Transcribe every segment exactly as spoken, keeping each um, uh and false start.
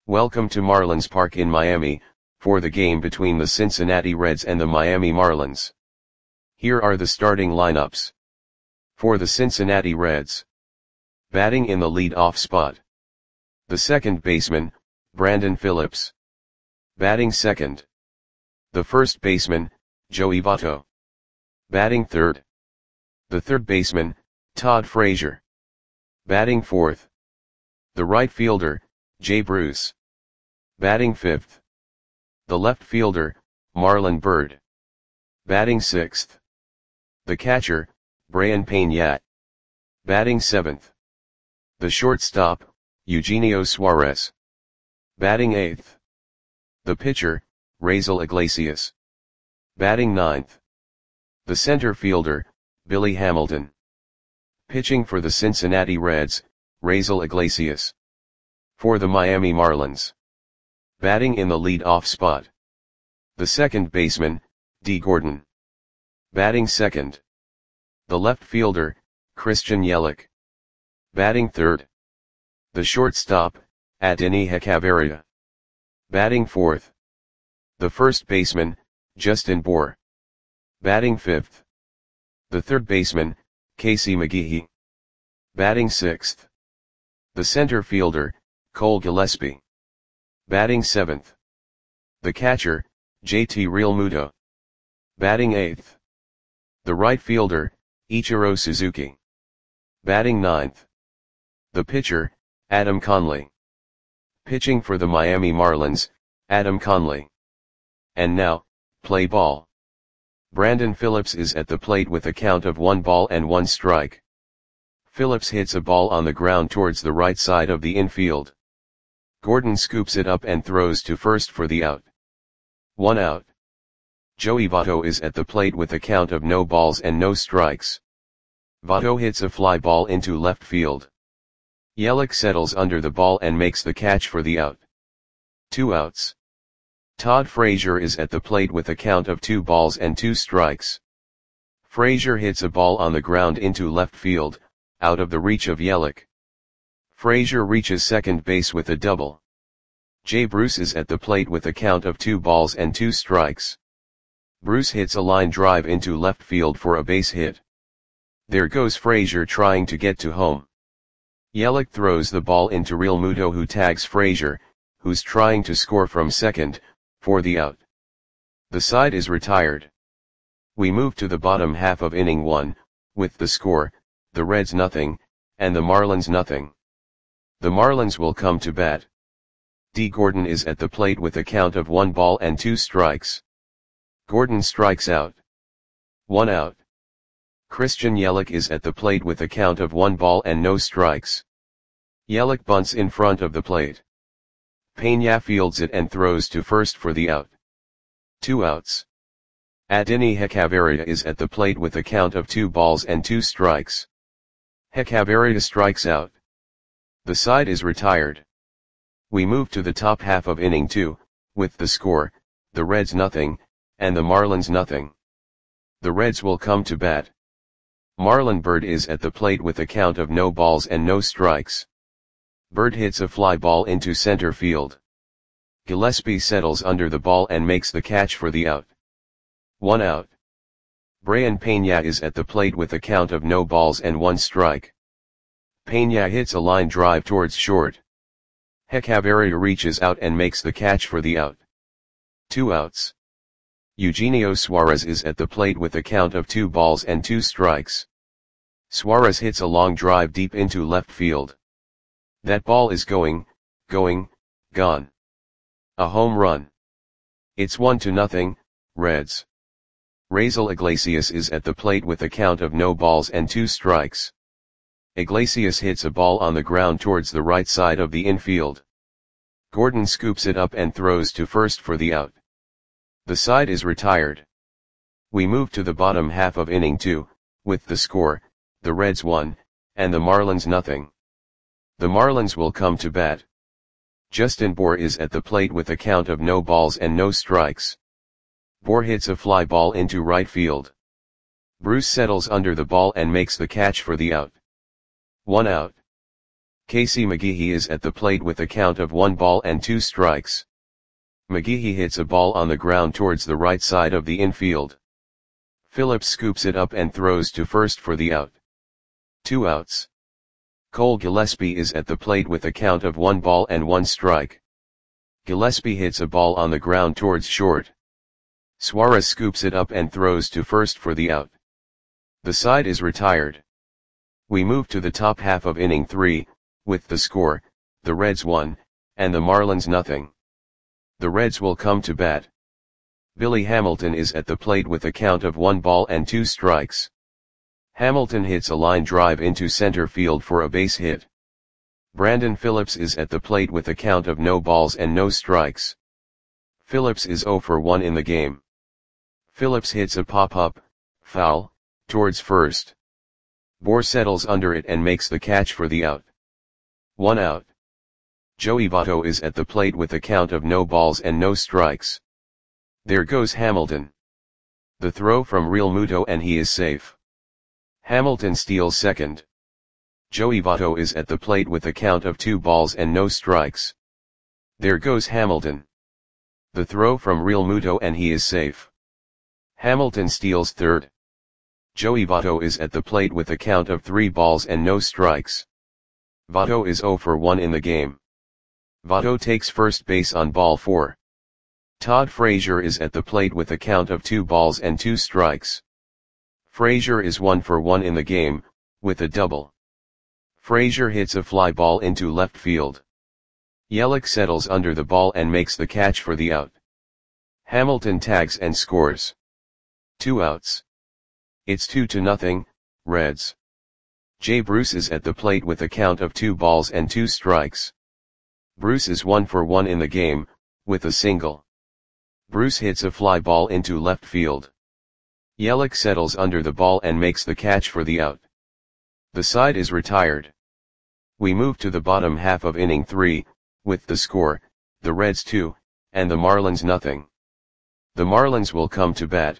Welcome to Marlins Park in Miami, for the game between the Cincinnati Reds and the Miami Marlins. Here are the starting lineups. For the Cincinnati Reds. Batting in the lead-off spot. The second baseman, Brandon Phillips. Batting second. The first baseman, Joey Votto. Batting third. The third baseman, Todd Frazier. Batting fourth. The right fielder, Jay Bruce. Batting fifth. The left fielder, Marlon Byrd. Batting sixth. The catcher, Brayan Peña. Batting seventh. The shortstop, Eugenio Suarez. Batting eighth. The pitcher, Raisel Iglesias. Batting ninth. The center fielder, Billy Hamilton. Pitching for the Cincinnati Reds, Raisel Iglesias. For the Miami Marlins. Batting in the lead-off spot. The second baseman, Dee Gordon. Batting second. The left fielder, Christian Yelich. Batting third. The shortstop, Adeiny Hechavarria. Batting fourth. The first baseman, Justin Bour. Batting fifth. The third baseman, Casey McGehee. Batting sixth. The center fielder, Cole Gillespie. Batting seventh. The catcher, J T Realmuto. Batting eighth. The right fielder, Ichiro Suzuki. Batting ninth. The pitcher, Adam Conley. Pitching for the Miami Marlins, Adam Conley. And now, play ball. Brandon Phillips is at the plate with a count of one ball and one strike. Phillips hits a ball on the ground towards the right side of the infield. Gordon scoops it up and throws to first for the out. One out. Joey Votto is at the plate with a count of no balls and no strikes. Votto hits a fly ball into left field. Yelich settles under the ball and makes the catch for the out. Two outs. Todd Frazier is at the plate with a count of two balls and two strikes. Frazier hits a ball on the ground into left field, out of the reach of Yelich. Frazier reaches second base with a double. Jay Bruce is at the plate with a count of two balls and two strikes. Bruce hits a line drive into left field for a base hit. There goes Frazier trying to get to home. Yelich throws the ball into Realmuto, who tags Frazier, who's trying to score from second, for the out. The side is retired. We move to the bottom half of inning one, with the score, the Reds nothing, and the Marlins nothing. The Marlins will come to bat. Dee Gordon is at the plate with a count of one ball and two strikes. Gordon strikes out. One out. Christian Yelich is at the plate with a count of one ball and no strikes. Yelich bunts in front of the plate. Peña fields it and throws to first for the out. Two outs. Adeiny Hechavarria is at the plate with a count of two balls and two strikes. Hechavarria strikes out. The side is retired. We move to the top half of inning two, with the score, the Reds nothing, and the Marlins nothing. The Reds will come to bat. Marlon Byrd is at the plate with a count of no balls and no strikes. Byrd hits a fly ball into center field. Gillespie settles under the ball and makes the catch for the out. One out. Brayan Peña is at the plate with a count of no balls and one strike. Peña hits a line drive towards short. Hechavarria reaches out and makes the catch for the out. Two outs. Eugenio Suarez is at the plate with a count of two balls and two strikes. Suarez hits a long drive deep into left field. That ball is going, going, gone. A home run. It's one to nothing, Reds. Raisel Iglesias is at the plate with a count of no balls and two strikes. Iglesias hits a ball on the ground towards the right side of the infield. Gordon scoops it up and throws to first for the out. The side is retired. We move to the bottom half of inning two, with the score, the Reds one, and the Marlins nothing. The Marlins will come to bat. Justin Bour is at the plate with a count of no balls and no strikes. Bour hits a fly ball into right field. Bruce settles under the ball and makes the catch for the out. One out. Casey McGehee is at the plate with a count of one ball and two strikes. McGehee hits a ball on the ground towards the right side of the infield. Phillips scoops it up and throws to first for the out. Two outs. Cole Gillespie is at the plate with a count of one ball and one strike. Gillespie hits a ball on the ground towards short. Suarez scoops it up and throws to first for the out. The side is retired. We move to the top half of inning three, with the score, the Reds one, and the Marlins nothing. The Reds will come to bat. Billy Hamilton is at the plate with a count of one ball and two strikes. Hamilton hits a line drive into center field for a base hit. Brandon Phillips is at the plate with a count of no balls and no strikes. Phillips is oh for one in the game. Phillips hits a pop-up, foul, towards first. Bohr settles under it and makes the catch for the out. One out. Joey Votto is at the plate with a count of no balls and no strikes. There goes Hamilton. The throw from Real Muto and he is safe. Hamilton steals second. Joey Votto is at the plate with a count of two balls and no strikes. There goes Hamilton. The throw from Real Muto and he is safe. Hamilton steals third. Joey Votto is at the plate with a count of three balls and no strikes. Votto is oh for one in the game. Votto takes first base on ball four. Todd Frazier is at the plate with a count of two balls and two strikes. Frazier is one for one in the game, with a double. Frazier hits a fly ball into left field. Yelich settles under the ball and makes the catch for the out. Hamilton tags and scores. Two outs. It's two to nothing, Reds. Jay Bruce is at the plate with a count of two balls and two strikes. Bruce is one for one in the game, with a single. Bruce hits a fly ball into left field. Yelich settles under the ball and makes the catch for the out. The side is retired. We move to the bottom half of inning three, with the score, the Reds two, and the Marlins nothing. The Marlins will come to bat.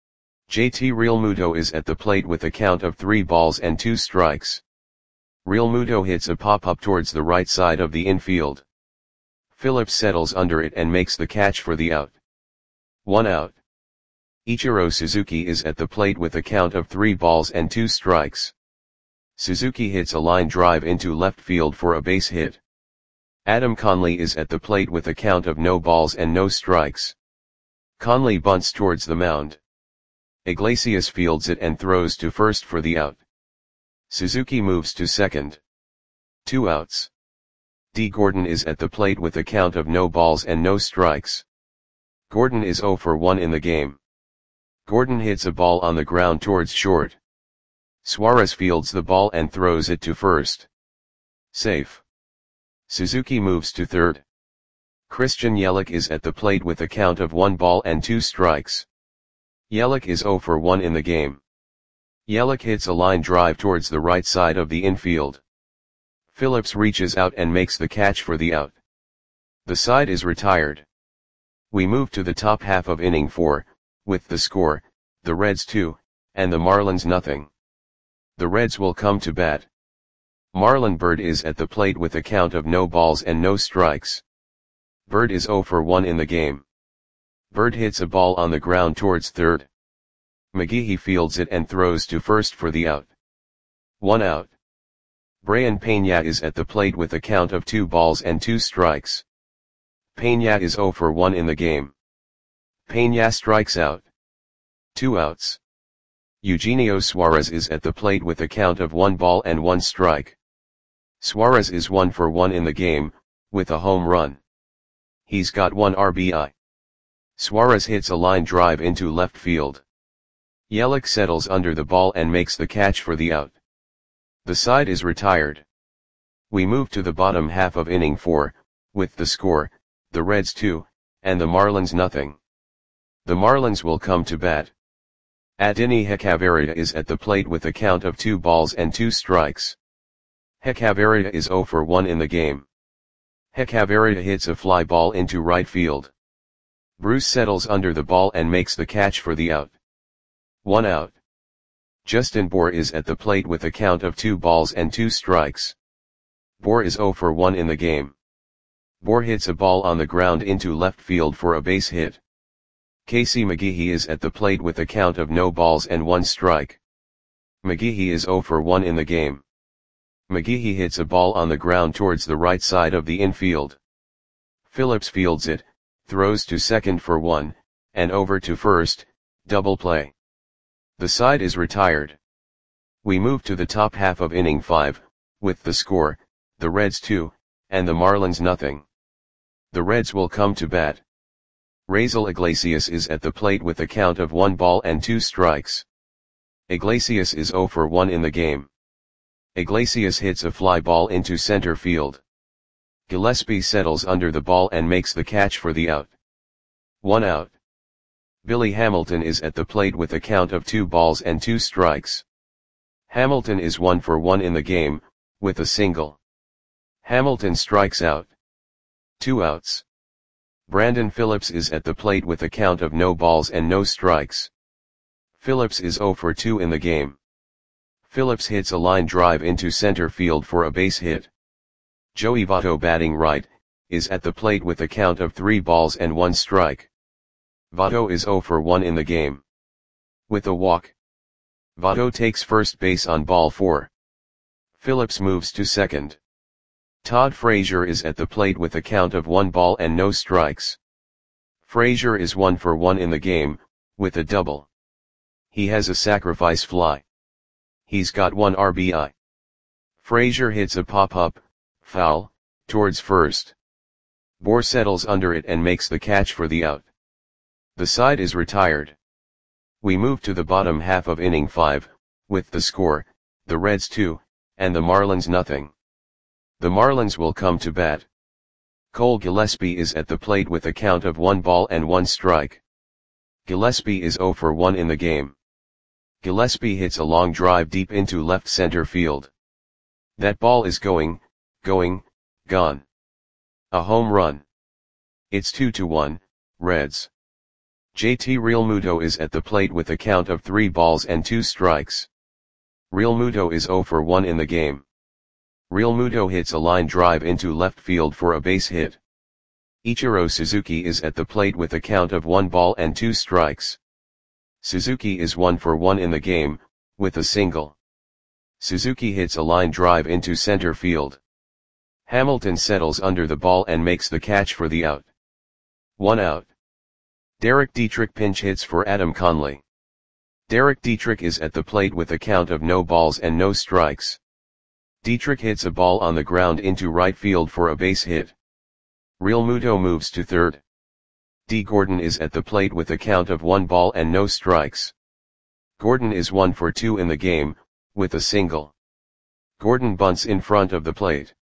J T Realmuto is at the plate with a count of three balls and two strikes. Realmuto hits a pop-up towards the right side of the infield. Phillips settles under it and makes the catch for the out. One out. Ichiro Suzuki is at the plate with a count of three balls and two strikes. Suzuki hits a line drive into left field for a base hit. Adam Conley is at the plate with a count of no balls and no strikes. Conley bunts towards the mound. Iglesias fields it and throws to first for the out. Suzuki moves to second. Two outs. D. Gordon is at the plate with a count of no balls and no strikes. Gordon is oh for one in the game. Gordon hits a ball on the ground towards short. Suarez fields the ball and throws it to first. Safe. Suzuki moves to third. Christian Yelich is at the plate with a count of one ball and two strikes. Yelich is oh for one in the game. Yelich hits a line drive towards the right side of the infield. Phillips reaches out and makes the catch for the out. The side is retired. We move to the top half of inning four, with the score, the Reds two, and the Marlins nothing. The Reds will come to bat. Marlon Byrd is at the plate with a count of no balls and no strikes. Byrd is oh for one in the game. Byrd hits a ball on the ground towards third. McGehee fields it and throws to first for the out. One out. Brayan Peña is at the plate with a count of two balls and two strikes. Peña is oh for one in the game. Peña strikes out. Two outs. Eugenio Suarez is at the plate with a count of one ball and one strike. Suarez is one for one in the game, with a home run. He's got one R B I. Suarez hits a line drive into left field. Yelich settles under the ball and makes the catch for the out. The side is retired. We move to the bottom half of inning four, with the score, the Reds two, and the Marlins nothing. The Marlins will come to bat. Adeiny Hechavarria is at the plate with a count of two balls and two strikes. Hechavarria is oh for one in the game. Hechavarria hits a fly ball into right field. Bruce settles under the ball and makes the catch for the out. One out. Justin Bour is at the plate with a count of two balls and two strikes. Bohr is zero for one in the game. Bohr hits a ball on the ground into left field for a base hit. Casey McGehee is at the plate with a count of no balls and one strike. McGehee is zero for one in the game. McGehee hits a ball on the ground towards the right side of the infield. Phillips fields it, throws to second for one, and over to first, double play. The side is retired. We move to the top half of inning five, with the score, the Reds two, and the Marlins nothing. The Reds will come to bat. Raisel Iglesias is at the plate with a count of one ball and two strikes. Iglesias is zero for one in the game. Iglesias hits a fly ball into center field. Gillespie settles under the ball and makes the catch for the out. One out. Billy Hamilton is at the plate with a count of two balls and two strikes. Hamilton is one for one in the game, with a single. Hamilton strikes out. Two outs. Brandon Phillips is at the plate with a count of no balls and no strikes. Phillips is zero for two in the game. Phillips hits a line drive into center field for a base hit. Joey Votto, batting right, is at the plate with a count of three balls and one strike. Votto is zero for one in the game. With a walk. Votto takes first base on ball four. Phillips moves to second. Todd Frazier is at the plate with a count of one ball and no strikes. Frazier is one for one in the game, with a double. He has a sacrifice fly. He's got one R B I. Frazier hits a pop-up, foul, towards first. Bohr settles under it and makes the catch for the out. The side is retired. We move to the bottom half of inning five, with the score, the Reds two, and the Marlins nothing. The Marlins will come to bat. Cole Gillespie is at the plate with a count of one ball and one strike. Gillespie is zero for one in the game. Gillespie hits a long drive deep into left center field. That ball is going, going, gone. A home run. It's two to one, Reds. J T Realmuto is at the plate with a count of three balls and two strikes. Realmuto is zero for one in the game. Realmuto hits a line drive into left field for a base hit. Ichiro Suzuki is at the plate with a count of one ball and two strikes. Suzuki is one for one in the game, with a single. Suzuki hits a line drive into center field. Hamilton settles under the ball and makes the catch for the out. One out. Derek Dietrich pinch hits for Adam Conley. Derek Dietrich is at the plate with a count of no balls and no strikes. Dietrich hits a ball on the ground into right field for a base hit. Realmuto moves to third. D. Gordon is at the plate with a count of one ball and no strikes. Gordon is one for two in the game, with a single. Gordon bunts in front of the plate.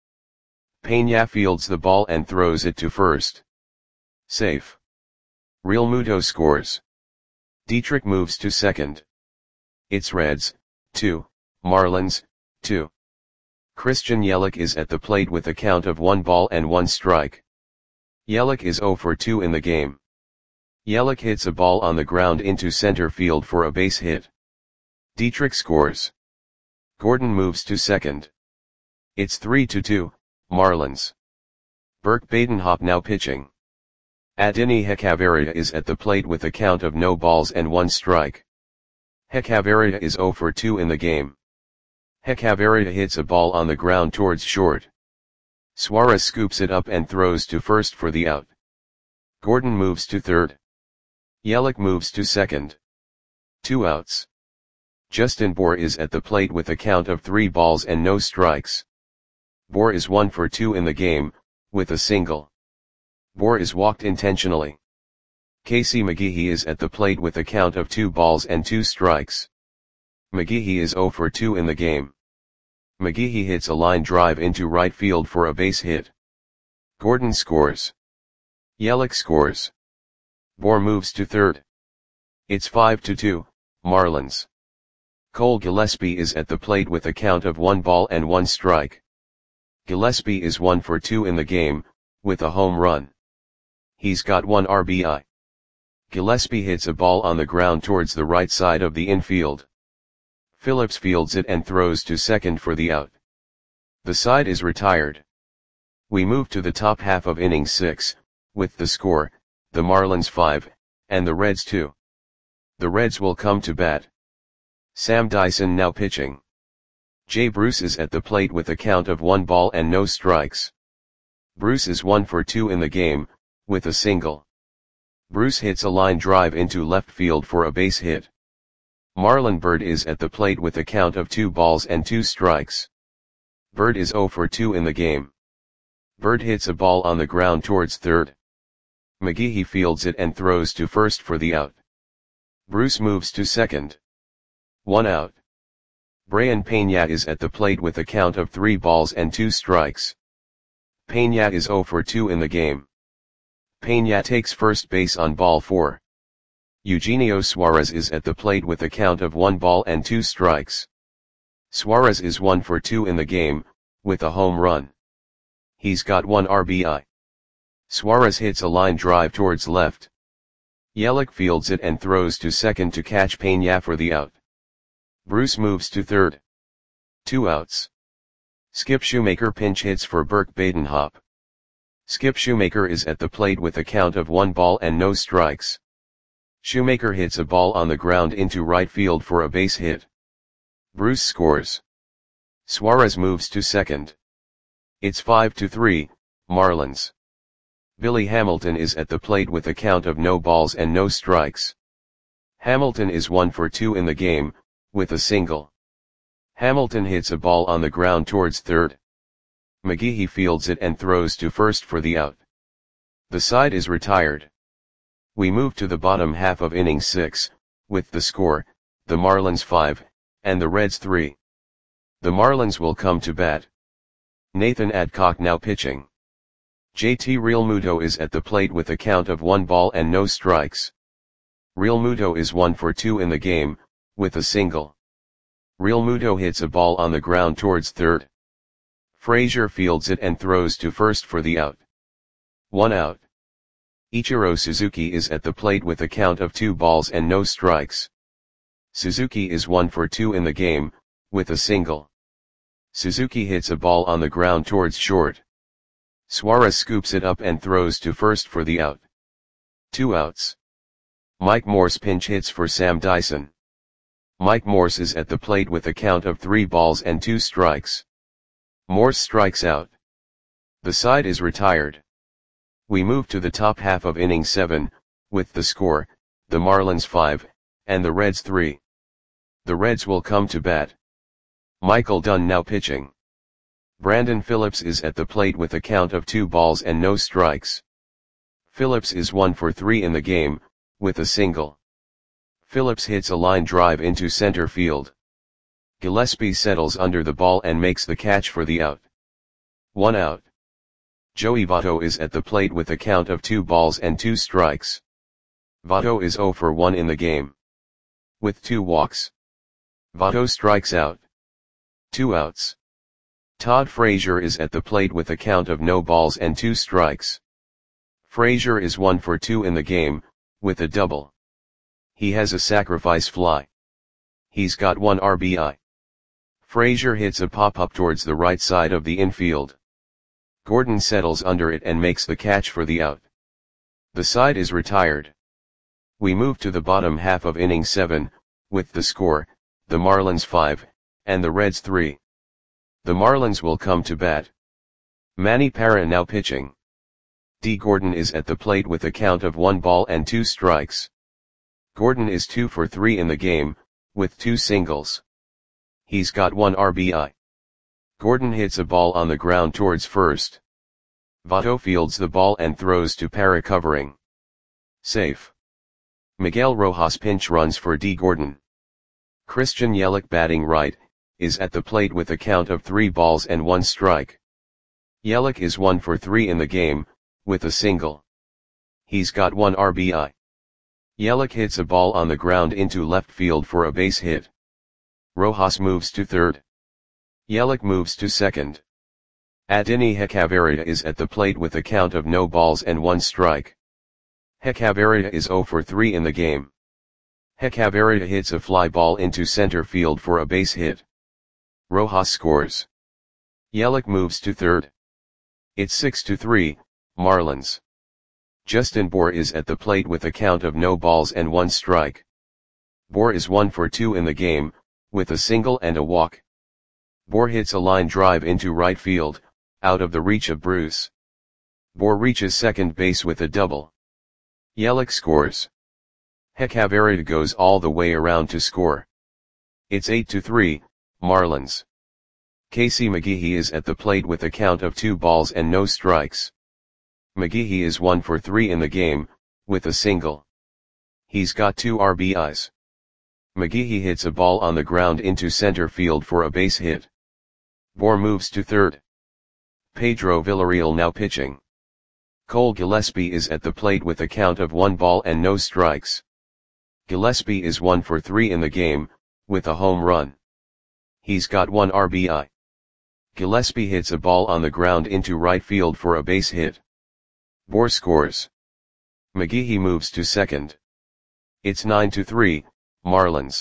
Peña fields the ball and throws it to first. Safe. Realmuto scores. Dietrich moves to second. It's Reds, two, Marlins, two. Christian Yelich is at the plate with a count of one ball and one strike. Yelich is zero for two in the game. Yelich hits a ball on the ground into center field for a base hit. Dietrich scores. Gordon moves to second. It's three to two, Marlins. Burke Badenhop now pitching. Adeiny Hechavarria is at the plate with a count of no balls and one strike. Hechavarria is zero for two in the game. Hechavarria hits a ball on the ground towards short. Suarez scoops it up and throws to first for the out. Gordon moves to third. Yelich moves to second. Two outs. Justin Bour is at the plate with a count of three balls and no strikes. Bour is one for two in the game, with a single. Bour is walked intentionally. Casey McGehee is at the plate with a count of two balls and two strikes. McGehee is zero for two in the game. McGehee hits a line drive into right field for a base hit. Gordon scores. Yelich scores. Bour moves to third. It's five to two, Marlins. Cole Gillespie is at the plate with a count of one ball and one strike. Gillespie is one for two in the game, with a home run. He's got one R B I. Gillespie hits a ball on the ground towards the right side of the infield. Phillips fields it and throws to second for the out. The side is retired. We move to the top half of inning six, with the score, the Marlins five, and the Reds two. The Reds will come to bat. Sam Dyson now pitching. Jay Bruce is at the plate with a count of one ball and no strikes. Bruce is one for two in the game, with a single. Bruce hits a line drive into left field for a base hit. Marlon Byrd is at the plate with a count of two balls and two strikes. Byrd is zero for two in the game. Byrd hits a ball on the ground towards third. McGehee fields it and throws to first for the out. Bruce moves to second. One out. Brayan Peña is at the plate with a count of three balls and two strikes. Peña is zero for two in the game. Peña takes first base on ball four. Eugenio Suarez is at the plate with a count of one ball and two strikes. Suarez is one for two in the game, with a home run. He's got one R B I. Suarez hits a line drive towards left. Yelich fields it and throws to second to catch Peña for the out. Bruce moves to third. Two outs. Skip Shoemaker pinch hits for Burke Badenhop. Skip Shoemaker is at the plate with a count of one ball and no strikes. Shoemaker hits a ball on the ground into right field for a base hit. Bruce scores. Suarez moves to second. It's five to three, Marlins. Billy Hamilton is at the plate with a count of no balls and no strikes. Hamilton is one for two in the game, with a single. Hamilton hits a ball on the ground towards third. McGehee fields it and throws to first for the out. The side is retired. We move to the bottom half of inning six, with the score, the Marlins five, and the Reds three. The Marlins will come to bat. Nathan Adcock now pitching. J T Realmuto is at the plate with a count of one ball and no strikes. Realmuto is one for two in the game, with a single. Realmuto hits a ball on the ground towards third. Frazier fields it and throws to first for the out. One out. Ichiro Suzuki is at the plate with a count of two balls and no strikes. Suzuki is one for two in the game, with a single. Suzuki hits a ball on the ground towards short. Suarez scoops it up and throws to first for the out. Two outs. Mike Morse pinch hits for Sam Dyson. Mike Morse is at the plate with a count of three balls and two strikes. Morse strikes out. The side is retired. We move to the top half of inning seven, with the score, the Marlins five, and the Reds three. The Reds will come to bat. Michael Dunn now pitching. Brandon Phillips is at the plate with a count of two balls and no strikes. Phillips is one for three in the game, with a single. Phillips hits a line drive into center field. Gillespie settles under the ball and makes the catch for the out. One out. Joey Votto is at the plate with a count of two balls and two strikes. Votto is zero for one in the game. With two walks. Votto strikes out. Two outs. Todd Frazier is at the plate with a count of no balls and two strikes. Frazier is one for two in the game, with a double. He has a sacrifice fly. He's got one R B I. Frazier hits a pop-up towards the right side of the infield. Gordon settles under it and makes the catch for the out. The side is retired. We move to the bottom half of inning seven, with the score, the Marlins five, and the Reds three. The Marlins will come to bat. Manny Parra now pitching. D. Gordon is at the plate with a count of one ball and two strikes. Gordon is two for three in the game, with two singles. He's got one R B I. Gordon hits a ball on the ground towards first. Votto fields the ball and throws to Parra covering. Safe. Miguel Rojas pinch runs for D. Gordon. Christian Yelich batting right, is at the plate with a count of three balls and one strike. Yelich is one for three in the game, with a single. He's got one R B I. Yelich hits a ball on the ground into left field for a base hit. Rojas moves to third. Yelich moves to second. Adeiny Hechavarria is at the plate with a count of no balls and one strike. Hechavarria is zero for three in the game. Hechavarria hits a fly ball into center field for a base hit. Rojas scores. Yelich moves to third. It's six to three, Marlins. Justin Bour is at the plate with a count of no balls and one strike. Bour is one for two in the game, with a single and a walk. Bour hits a line drive into right field, out of the reach of Bruce. Bour reaches second base with a double. Yelich scores. Hechavarria goes all the way around to score. It's eight to three, Marlins. Casey McGehee is at the plate with a count of two balls and no strikes. McGehee is one for three in the game, with a single. He's got two R B Is. McGehee hits a ball on the ground into center field for a base hit. Bour moves to third. Pedro Villarreal now pitching. Cole Gillespie is at the plate with a count of one ball and no strikes. Gillespie is one for three in the game, with a home run. He's got one R B I. Gillespie hits a ball on the ground into right field for a base hit. Bour scores. McGehee moves to second. It's nine to three, Marlins.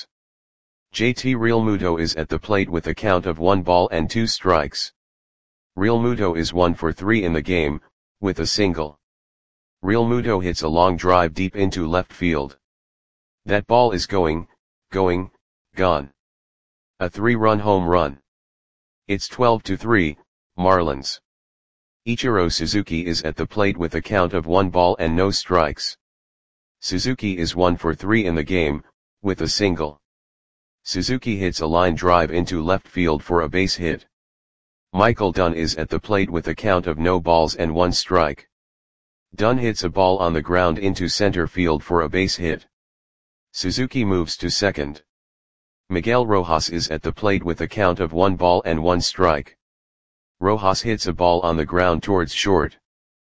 J T Realmuto is at the plate with a count of one ball and two strikes. Realmuto is one for three in the game, with a single. Realmuto hits a long drive deep into left field. That ball is going, going, gone. A three-run home run. It's twelve to three, Marlins. Ichiro Suzuki is at the plate with a count of one ball and no strikes. Suzuki is one for three in the game, with a single. Suzuki hits a line drive into left field for a base hit. Michael Dunn is at the plate with a count of no balls and one strike. Dunn hits a ball on the ground into center field for a base hit. Suzuki moves to second. Miguel Rojas is at the plate with a count of one ball and one strike. Rojas hits a ball on the ground towards short.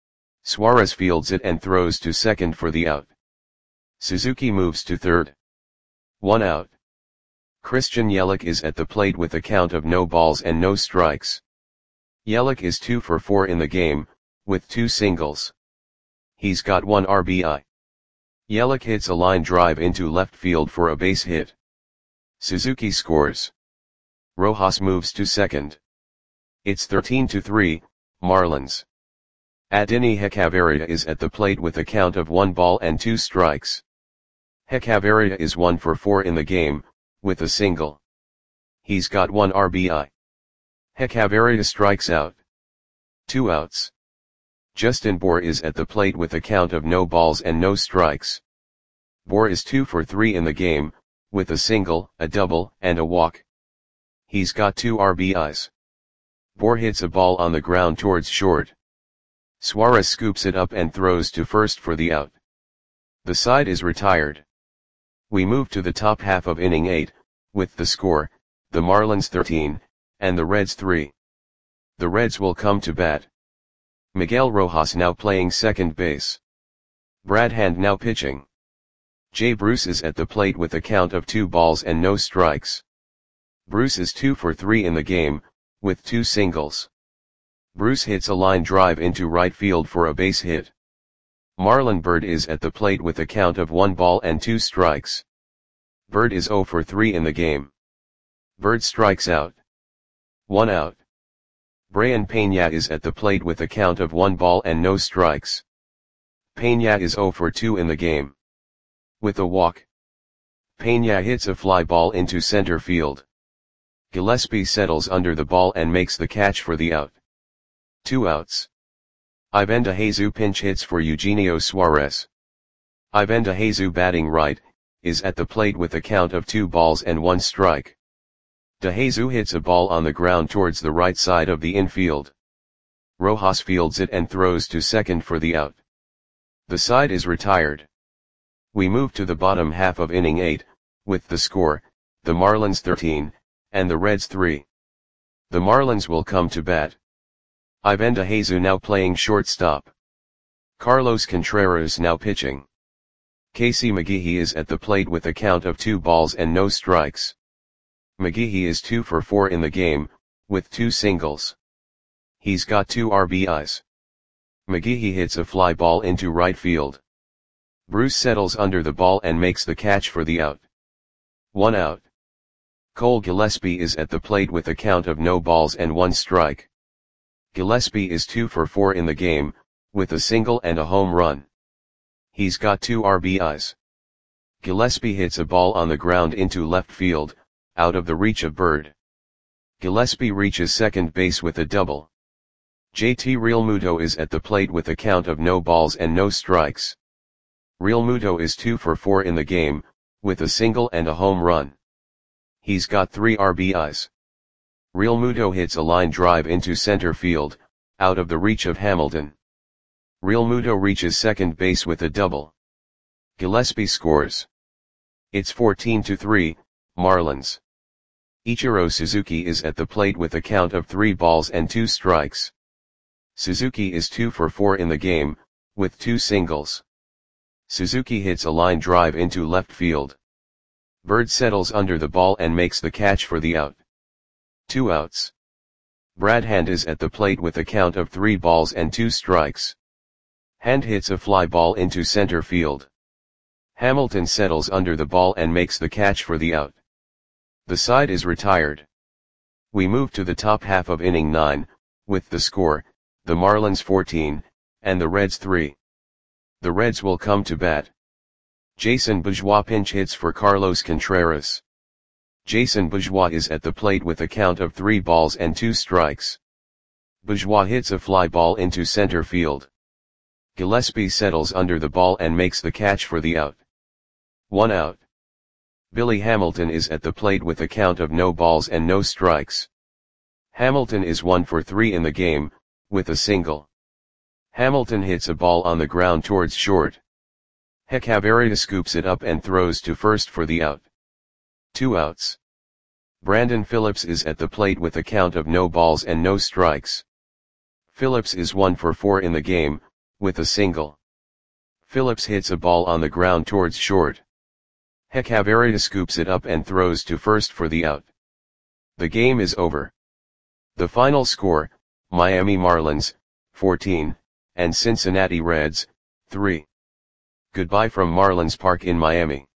Suarez fields it and throws to second for the out. Suzuki moves to third. One out. Christian Yelich is at the plate with a count of no balls and no strikes. Yelich is two for four in the game, with two singles. He's got one R B I. Yelich hits a line drive into left field for a base hit. Suzuki scores. Rojas moves to second. It's thirteen to three, Marlins. Adeiny Hechavarria is at the plate with a count of one ball and two strikes. Hechavarria is one for four in the game, with a single. He's got one R B I. Hechavarria strikes out. Two outs. Justin Bour is at the plate with a count of no balls and no strikes. Bour is two for three in the game, with a single, a double, and a walk. He's got two R B Is. Bour hits a ball on the ground towards short. Suarez scoops it up and throws to first for the out. The side is retired. We move to the top half of inning eight, with the score, the Marlins thirteen, and the Reds three. The Reds will come to bat. Miguel Rojas now playing second base. Brad Hand now pitching. Jay Bruce is at the plate with a count of two balls and no strikes. Bruce is two for three in the game, with two singles. Bruce hits a line drive into right field for a base hit. Marlon Byrd is at the plate with a count of one ball and two strikes. Byrd is zero for three in the game. Byrd strikes out. One out. Brayan Peña is at the plate with a count of one ball and no strikes. Peña is zero for two in the game. With a walk. Peña hits a fly ball into center field. Gillespie settles under the ball and makes the catch for the out. Two outs. Ivan DeJesus pinch hits for Eugenio Suarez. Ivan DeJesus batting right, is at the plate with a count of two balls and one strike. DeJesus hits a ball on the ground towards the right side of the infield. Rojas fields it and throws to second for the out. The side is retired. We move to the bottom half of inning eight, with the score, the Marlins thirteen, and the Reds three. The Marlins will come to bat. Ivan DeJesus now playing shortstop. Carlos Contreras now pitching. Casey McGehee is at the plate with a count of two balls and no strikes. McGehee is two for four in the game, with two singles. He's got two R B Is. McGehee hits a fly ball into right field. Bruce settles under the ball and makes the catch for the out. One out. Cole Gillespie is at the plate with a count of no balls and one strike. Gillespie is two for four in the game, with a single and a home run. He's got two R B Is. Gillespie hits a ball on the ground into left field, out of the reach of Bird. Gillespie reaches second base with a double. J T Realmuto is at the plate with a count of no balls and no strikes. Realmuto is two for four in the game, with a single and a home run. He's got three R B Is. Realmuto hits a line drive into center field, out of the reach of Hamilton. Realmuto reaches second base with a double. Gillespie scores. It's fourteen to three, Marlins. Ichiro Suzuki is at the plate with a count of three balls and two strikes. Suzuki is two for four in the game, with two singles. Suzuki hits a line drive into left field. Bird settles under the ball and makes the catch for the out. Two outs. Brad Hand is at the plate with a count of three balls and two strikes. Hand hits a fly ball into center field. Hamilton settles under the ball and makes the catch for the out. The side is retired. We move to the top half of inning nine, with the score, the Marlins fourteen, and the Reds three. The Reds will come to bat. Jason Bourgeois pinch hits for Carlos Contreras. Jason Bourgeois is at the plate with a count of three balls and two strikes. Bourgeois hits a fly ball into center field. Gillespie settles under the ball and makes the catch for the out. One out. Billy Hamilton is at the plate with a count of no balls and no strikes. Hamilton is one for three in the game, with a single. Hamilton hits a ball on the ground towards short. Hechavarria scoops it up and throws to first for the out. Two outs. Brandon Phillips is at the plate with a count of no balls and no strikes. Phillips is one for four in the game, with a single. Phillips hits a ball on the ground towards short. Hechavarria scoops it up and throws to first for the out. The game is over. The final score, Miami Marlins, fourteen, and Cincinnati Reds, three. Goodbye from Marlins Park in Miami.